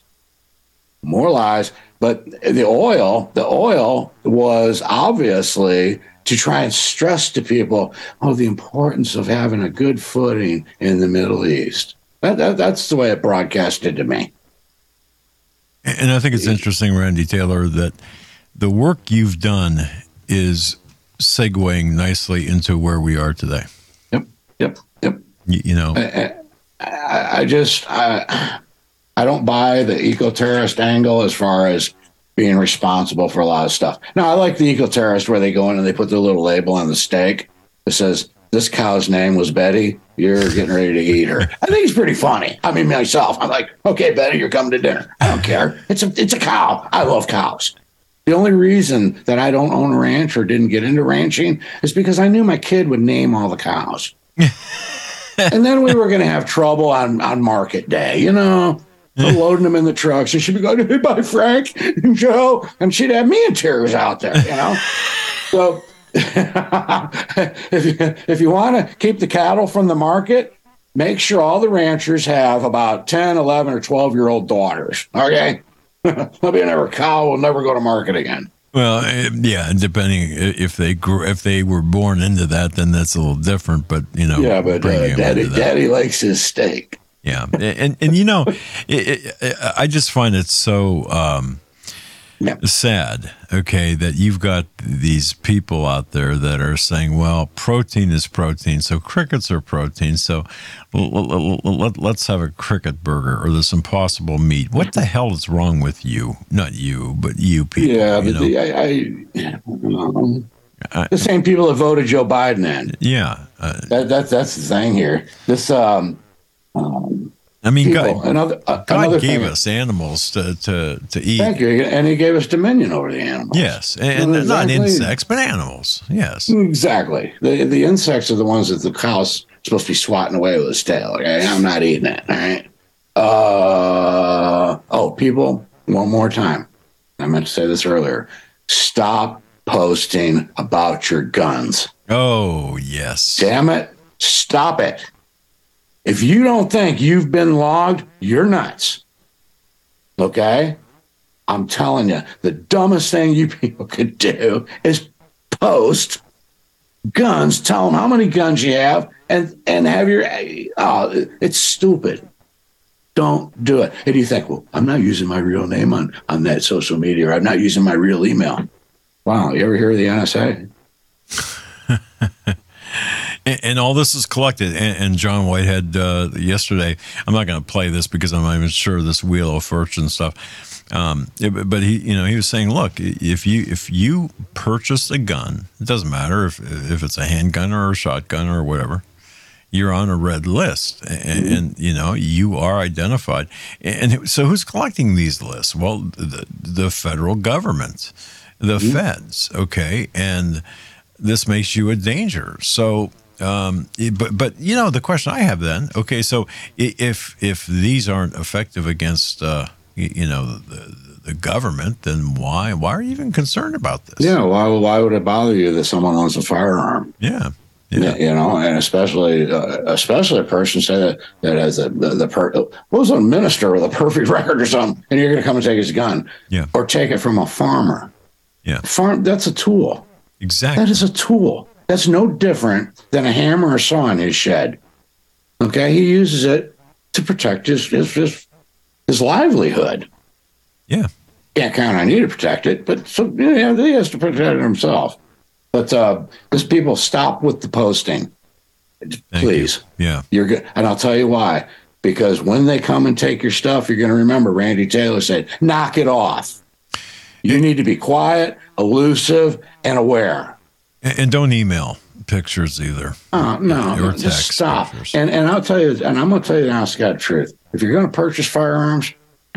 But the oil was obviously to try and stress to people, the importance of having a good footing in the Middle East. That's the way it broadcasted to me. And I think it's interesting, Randy Taylor, that the work you've done is segueing nicely into where we are today. Yep. You know, I don't buy the eco-terrorist angle as far as being responsible for a lot of stuff. Now, I like the eco-terrorist where they go in and they put their little label on the steak that says, this cow's name was Betty. You're getting ready to eat her. I think it's pretty funny. I mean, myself, I'm like, okay, Betty, you're coming to dinner. I don't care. It's a cow. I love cows. The only reason that I don't own a ranch or didn't get into ranching is because I knew my kid would name all the cows. And then we were going to have trouble on market day, you know, loading them in the trucks. And she'd be going, hey, bye, Frank and Joe. And she'd have me in tears out there, you know. So if you want to keep the cattle from the market, make sure all the ranchers have about 10, 11, or 12-year-old daughters, okay? There'll be another cow will never go to market again. Well, yeah, depending if they were born into that, then that's a little different. But you know, yeah, but Daddy likes his steak. Yeah, and you know, I just find it so sad. Okay, that you've got these people out there that are saying, "Well, protein is protein, so crickets are protein. So let's have a cricket burger or this Impossible meat." What the hell is wrong with you? Not you, but you people. Yeah, but the same people that voted Joe Biden in. Yeah, that's the thing here. This. I mean, God gave us animals to eat. Thank you. And he gave us dominion over the animals. Yes. And not insects, but animals. Yes. Exactly. The insects are the ones that the cow's supposed to be swatting away with his tail. Okay? I'm not eating it. All right. People, one more time. I meant to say this earlier. Stop posting about your guns. Oh, yes. Damn it. Stop it. If you don't think you've been logged, you're nuts. Okay? I'm telling you, the dumbest thing you people could do is post guns, tell them how many guns you have, and have your, it's stupid. Don't do it. And you think, well, I'm not using my real name on that social media, or I'm not using my real email. Wow, you ever hear of the NSA? And all this is collected. And John Whitehead yesterday, I'm not going to play this because I'm not even sure of this Wheel of Fortune stuff. But he was saying, look, if you purchase a gun, it doesn't matter if it's a handgun or a shotgun or whatever, you're on a red list, and you are identified. And so who's collecting these lists? Well, the federal government, the feds. Okay, and this makes you a danger. So. But the question I have then, okay, so if these aren't effective against the government, then why are you even concerned about this? Yeah, why would it bother you that someone owns a firearm? Yeah. And especially a person say that has was a minister with a perfect record or something, and you're going to come and take his gun, or take it from a farmer. Yeah, that's a tool. Exactly, that is a tool. That's no different than a hammer or saw in his shed. Okay, he uses it to protect his livelihood. Yeah, can't count on you to protect it, but he has to protect it himself. But these people, stop with the posting, please. Yeah, you're good, and I'll tell you why. Because when they come and take your stuff, you're going to remember Randy Taylor said, "Knock it off." You need to be quiet, elusive, and aware. And don't email pictures either. No, or just text stop. Pictures. And I'll tell you, and I'm going to tell you the honest God truth. If you're going to purchase firearms,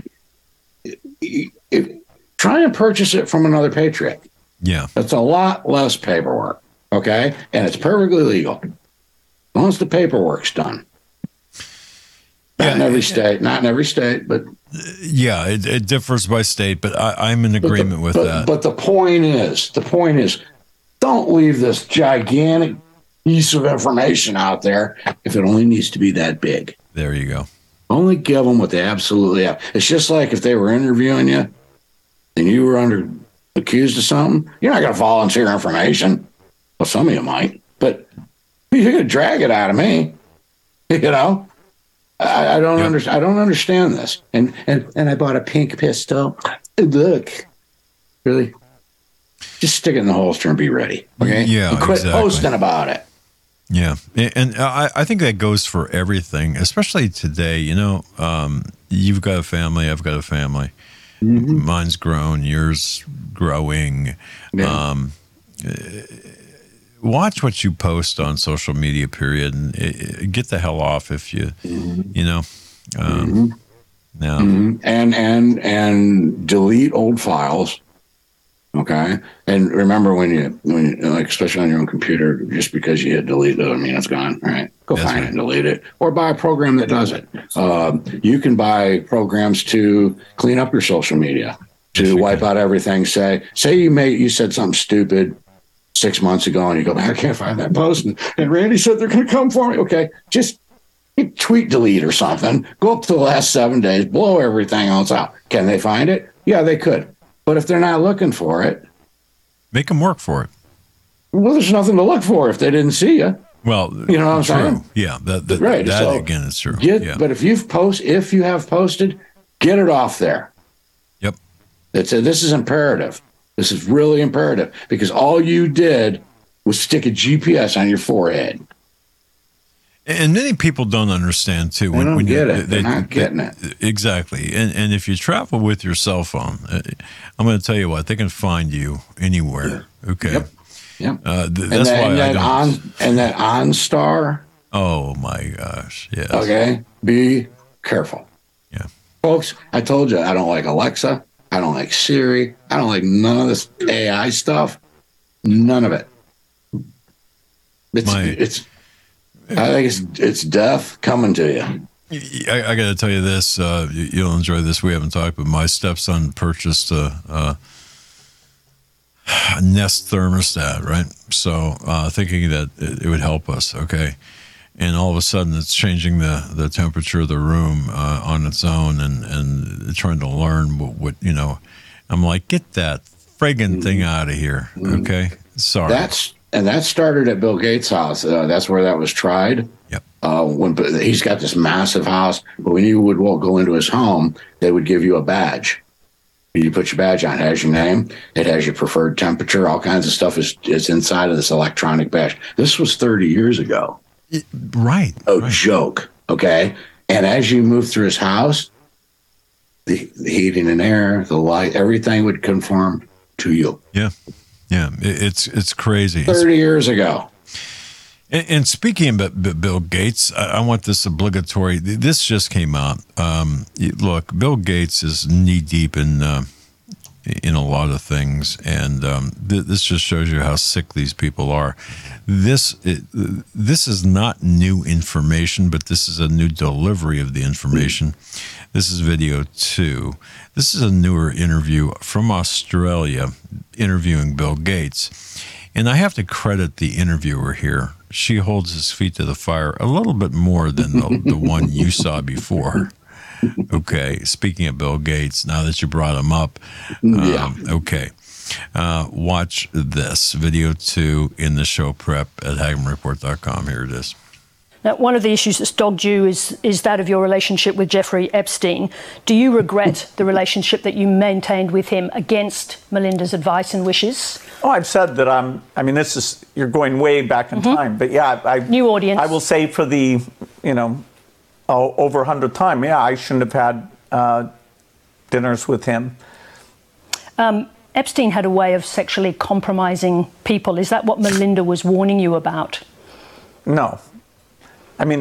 try and purchase it from another patriot. Yeah, that's a lot less paperwork. Okay, and it's perfectly legal once the paperwork's done. Not in every state, but yeah, it differs by state. But I'm in agreement with that. But the point is, don't leave this gigantic piece of information out there if it only needs to be that big. There you go. Only give them what they absolutely have. It's just like if they were interviewing you and you were accused of something, you're not going to volunteer information. Well, some of you might, but you're going to drag it out of me. You know, I don't understand. I don't understand this. And I bought a pink pistol. Look, really, just stick it in the holster and be ready. Okay. Yeah. And quit exactly. posting about it. Yeah. And I think that goes for everything, especially today. You know, you've got a family. I've got a family. Mm-hmm. Mine's grown. Yours growing. Yeah. Watch what you post on social media, period, and get the hell off if you, you know, and delete old files. Okay. And remember when like, especially on your own computer, just because you hit delete doesn't mean it's gone, right? Go find it and delete it, or buy a program that does it. You can buy programs to clean up your social media, to wipe out everything. Say you said something stupid 6 months ago, and you go, I can't find that post. And Randy said they're going to come for me. Okay, just hit tweet delete or something. Go up to the last 7 days, blow everything else out. Can they find it? Yeah, they could. But if they're not looking for it, make them work for it. Well, there's nothing to look for if they didn't see you. Well, you know what I'm saying? Yeah, right. That So again is true. But if you have posted, get it off there. Yep. This is imperative. This is really imperative, because all you did was stick a GPS on your forehead. And many people don't understand too. They're not getting it. Exactly. And if you travel with your cell phone, I'm going to tell you what, they can find you anywhere. Yeah. Okay. Yep. Yep. That's why that OnStar. Oh my gosh. Yes. Okay. Be careful. Yeah. Folks, I told you I don't like Alexa. I don't like Siri. I don't like none of this AI stuff. None of it. I think it's death coming to you. I got to tell you this. You'll enjoy this. We haven't talked, but my stepson purchased a Nest thermostat, right? So thinking that it would help us, okay? And all of a sudden, it's changing the temperature of the room on its own, and trying to learn what you know. I'm like, get that friggin' thing out of here, okay? Sorry. That started at Bill Gates' house. That's where that was tried. Yep. When he's got this massive house, but when you would go into his home, they would give you a badge. You put your badge on. It has your name. It has your preferred temperature. All kinds of stuff is inside of this electronic badge. This was 30 years ago. Right. Joke. Okay. And as you move through his house, the heating and air, the light, everything would conform to you. Yeah. Yeah. It's crazy. 30 years ago. And speaking about Bill Gates, I want this obligatory. This just came out. Look, Bill Gates is knee deep in a lot of things, and this just shows you how sick these people are. This is not new information, but this is a new delivery of the information. This is video 2. This is a newer interview from Australia interviewing Bill Gates. And I have to credit the interviewer here. She holds his feet to the fire a little bit more than the one you saw before. Okay, speaking of Bill Gates, now that you brought him up, okay. Watch this, video 2 in the show prep at HagmannReport.com. Here it is. Now, one of the issues that's dogged you is that of your relationship with Jeffrey Epstein. Do you regret the relationship that you maintained with him against Melinda's advice and wishes? Oh, I've said that you're going way back in time. But yeah, new audience. I will say for the, over 100th time, I shouldn't have had dinners with him. Epstein had a way of sexually compromising people. Is that what Melinda was warning you about? No. I mean,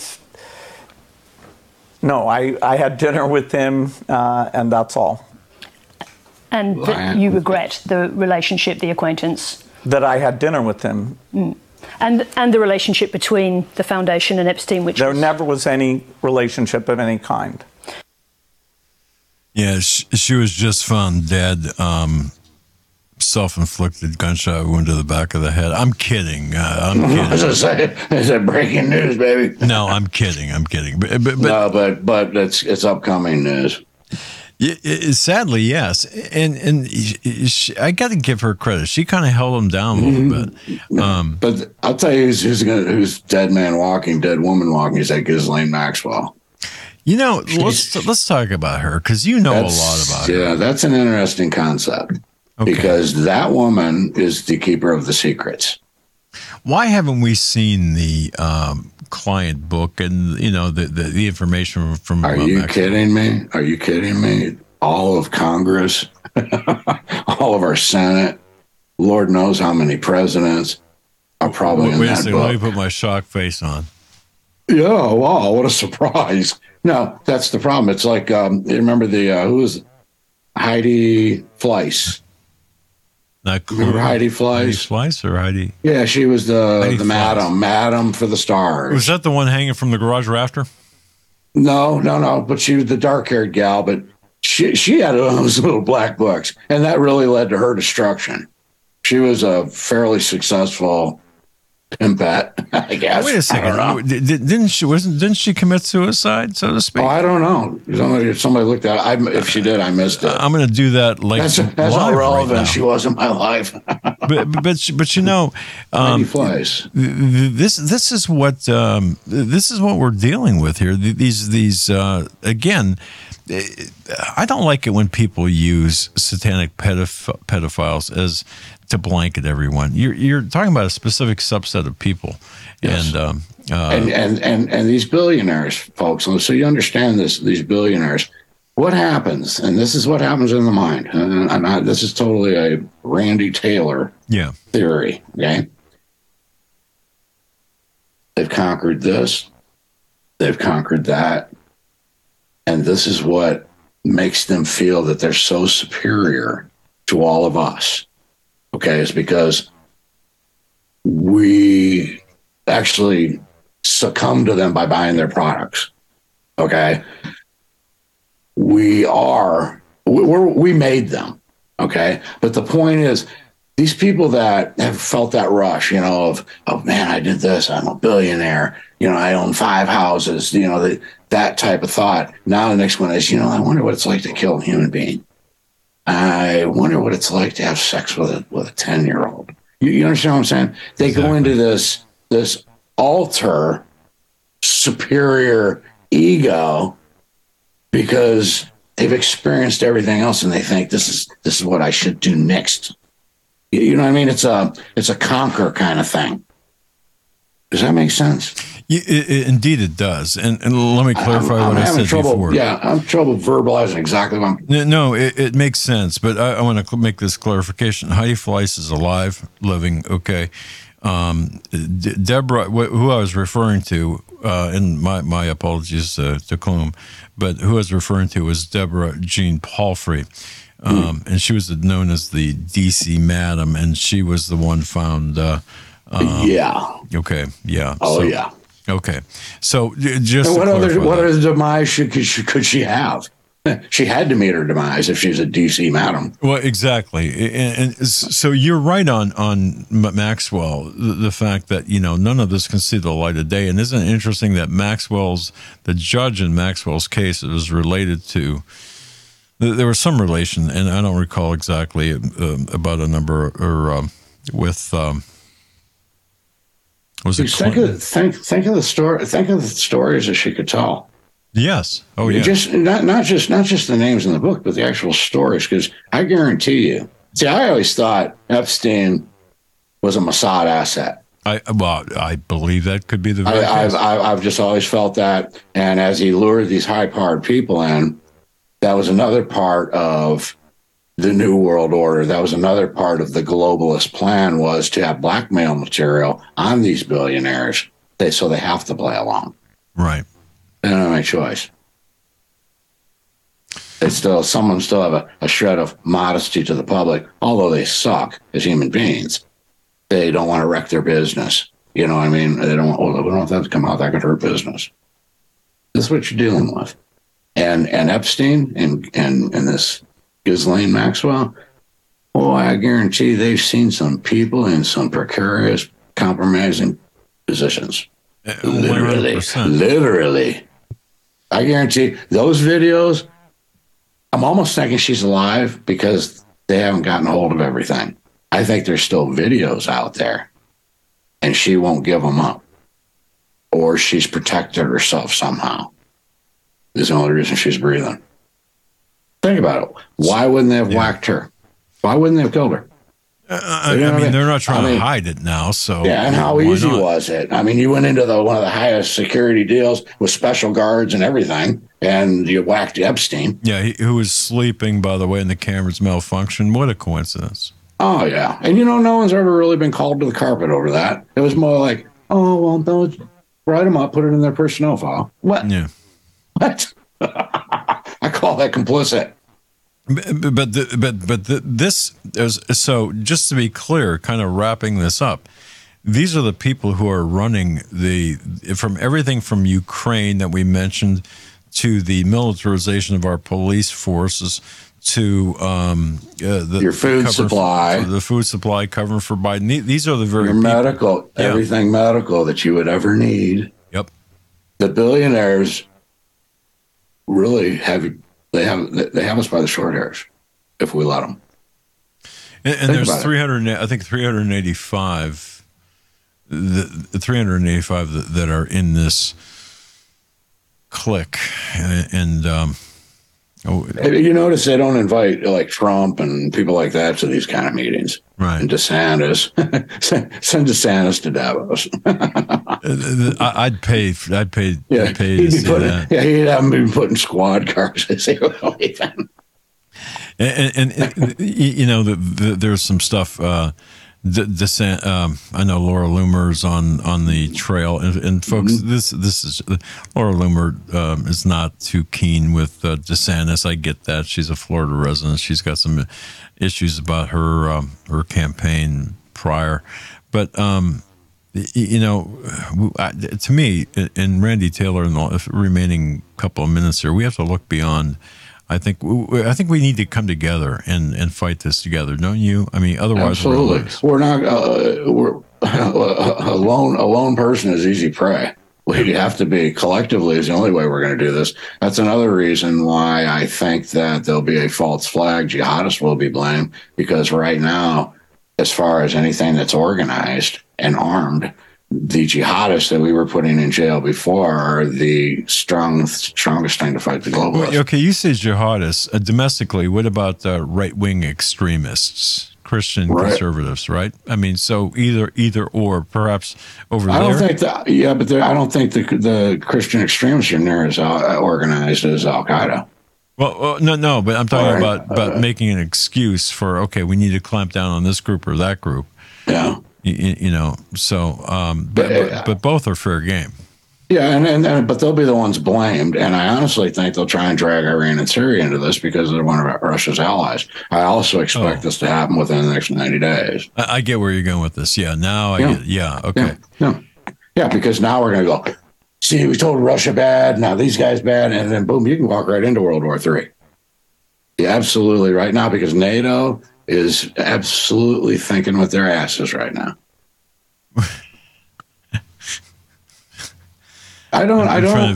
no, I had dinner with him, and that's all. And you regret the relationship, the acquaintance? That I had dinner with him. Mm. And the relationship between the foundation and Epstein, there never was any relationship of any kind. Yeah, she was just found dead. Self-inflicted gunshot wound to the back of the head. I'm kidding. I'm kidding. I was going to say, is it breaking news, baby? No, I'm kidding. But no, but it's upcoming news. Sadly, yes, and I got to give her credit. She kind of held him down a little bit. But I'll tell you who's dead man walking, dead woman walking. Is that Ghislaine Maxwell? You know, let's talk about her because you know a lot about her. Yeah, that's an interesting concept because that woman is the keeper of the secrets. Why haven't we seen the client book and the information from? Are you kidding me? Are you kidding me? All of Congress, all of our Senate, Lord knows how many presidents are probably in that book. Let me put my shock face on. Yeah, wow, what a surprise! No, that's the problem. It's like you remember who was Heidi Fleiss? Remember Heidi Fleiss? Heidi Fleiss or Heidi? Yeah, she was the madam for the stars. Was that the one hanging from the garage rafter? No. But she was the dark-haired gal. But she had those little black books, and that really led to her destruction. She was a fairly successful pimpette, I guess. Wait a second. Didn't she commit suicide, so to speak? Oh, I don't know. Somebody looked at it. If she did, I missed it. I'm going to do that. That's how relevant right she was in my life. but you know, this is what we're dealing with here. These again. I don't like it when people use satanic pedophiles as to blanket everyone. You're talking about a specific subset of people, yes. and these billionaires, folks. So you understand this. These billionaires, what happens, and this is what happens in the mind. And this is totally a Randy Taylor theory. Okay, they've conquered this, they've conquered that. And this is what makes them feel that they're so superior to all of us. Okay, it's because we actually succumb to them by buying their products. Okay, we made them. Okay, but the point is, these people that have felt that rush, of, oh man, I did this, I'm a billionaire, I own 5 houses, that type of thought. Now the next one is, I wonder what it's like to kill a human being. I wonder what it's like to have sex with a 10-year-old. You understand what I'm saying? They go into this alter superior ego because they've experienced everything else and they think this is what I should do next. You know what I mean? It's a conquer kind of thing. Does that make sense? Indeed, it does. And let me clarify what I said before. Yeah, I'm trouble verbalizing exactly what I'm. No, it makes sense, but I want to make this clarification. Heidi Fleiss is alive, living. Okay, Deborah, who I was referring to, and my apologies to Clume, but who I was referring to was Deborah Jean Palfrey. And she was known as the DC Madam, and she was the one found. Okay. Yeah. Yeah. Okay. So just what other demise could she have? She had to meet her demise if she's a DC Madam. Well, exactly. And so you're right on Maxwell, the fact that, none of this can see the light of day. And isn't it interesting that the judge in Maxwell's case was related to. There was some relation, and I don't recall exactly about a number or with. Was it? Think of the story. Think of the stories that she could tell. Yes. Oh, yeah. Just not just the names in the book, but the actual stories. Because I guarantee you. See, I always thought Epstein was a Mossad asset. I believe that could be the. I've just always felt that, and as he lured these high-powered people in. That was another part of the New World Order. That was another part of the globalist plan was to have blackmail material on these billionaires. So they have to play along. Right. They don't have any choice. Someone still have a shred of modesty to the public, although they suck as human beings. They don't want to wreck their business. You know what I mean? They don't want that to come out. That could hurt business. This is what you're dealing with. And Epstein and this Ghislaine Maxwell, I guarantee they've seen some people in some precarious, compromising positions. 100%. Literally. I guarantee those videos I'm almost thinking she's alive because they haven't gotten a hold of everything. I think there's still videos out there, and she won't give them up. Or she's protected herself somehow. Is the only reason she's breathing. Think about it. Why wouldn't they have whacked her? Why wouldn't they have killed her? I mean, they're not trying to hide it now. So yeah, and how easy was it? I mean, you went into one of the highest security deals with special guards and everything, and you whacked Epstein. Yeah, who was sleeping, by the way, and the cameras malfunctioned. What a coincidence. Oh, yeah. And, no one's ever really been called to the carpet over that. It was more like, oh, well, they'll write them up, put it in their personnel file. What? Yeah. What? I call that complicit. But this is, so just to be clear, kind of wrapping this up, these are the people who are running from everything from Ukraine that we mentioned to the militarization of our police forces to your food supply, the food supply covering for Biden. These are the very your medical, everything medical that you would ever need. Yep. The billionaires really have. They have us by the short hairs if we let them. And there's 385, the 385 that are in this clique. And you notice they don't invite like Trump and people like that to these kind of meetings. Right. And DeSantis, send DeSantis to Davos. I'd pay to see that. Yeah, he'd have them be putting squad cars. There's some stuff. I know Laura Loomer's on the trail, and folks, this is Laura Loomer is not too keen with DeSantis. I get that. She's a Florida resident. She's got some issues about her campaign prior, but to me, and Randy Taylor, in the remaining couple of minutes here, we have to look beyond. I think we need to come together and fight this together, don't you? I mean, otherwise, absolutely, we're not. We're a lone person is easy prey. We have to be collectively is the only way we're going to do this. That's another reason why I think that there'll be a false flag. Jihadists will be blamed because right now, as far as anything that's organized and armed, the jihadists that we were putting in jail before are the strongest thing to fight the globalists. Okay, you say jihadists. Domestically, what about right-wing extremists? Christian conservatives, right? I mean, so either or, perhaps over there. I don't think that. Yeah, but I don't think the Christian extremists are near as organized as Al Qaeda. Well, no, but I'm talking about making an excuse for we need to clamp down on this group or that group. Yeah, but both are fair game. Yeah, but they'll be the ones blamed, and I honestly think they'll try and drag Iran and Syria into this because they're one of Russia's allies. I also expect this to happen within the next 90 days. I get where you're going with this. Yeah, now I get. Yeah, okay. Yeah, because now we're going to go. See, we told Russia bad. Now these guys bad, and then boom, you can walk right into World War III. Yeah, absolutely right now because NATO is absolutely thinking with their asses right now. I don't want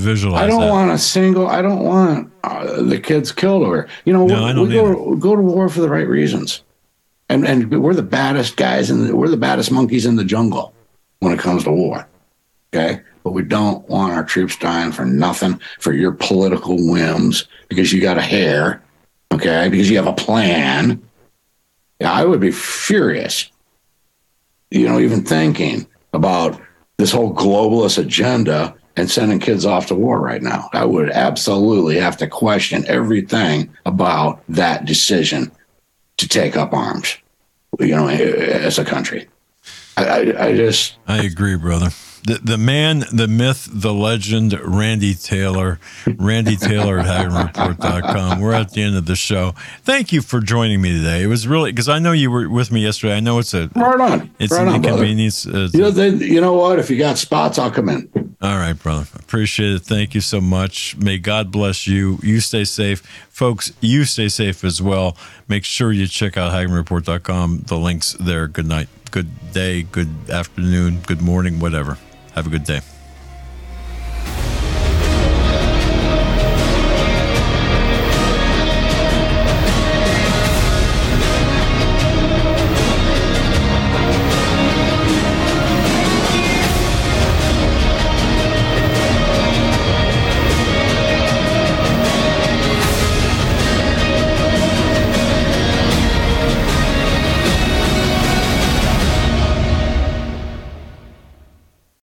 the kids killed over. We go to war for the right reasons, and we're the baddest guys and we're the baddest monkeys in the jungle when it comes to war. Okay, but we don't want our troops dying for nothing for your political whims because you got a hair. Okay, because you have a plan. Yeah, I would be furious. Even thinking about this whole globalist agenda and sending kids off to war right now. I would absolutely have to question everything about that decision to take up arms, as a country. I agree, brother. The man, the myth, the legend, Randy Taylor at HagmannReport.com. We're at the end of the show. Thank you for joining me today. It was really, because I know you were with me yesterday. I know it's an inconvenience. You know what? If you got spots, I'll come in. All right, brother. Appreciate it. Thank you so much. May God bless you. You stay safe. Folks, you stay safe as well. Make sure you check out HagmannReport.com. The link's there. Good night, good day, good afternoon, good morning, whatever. Have a good day.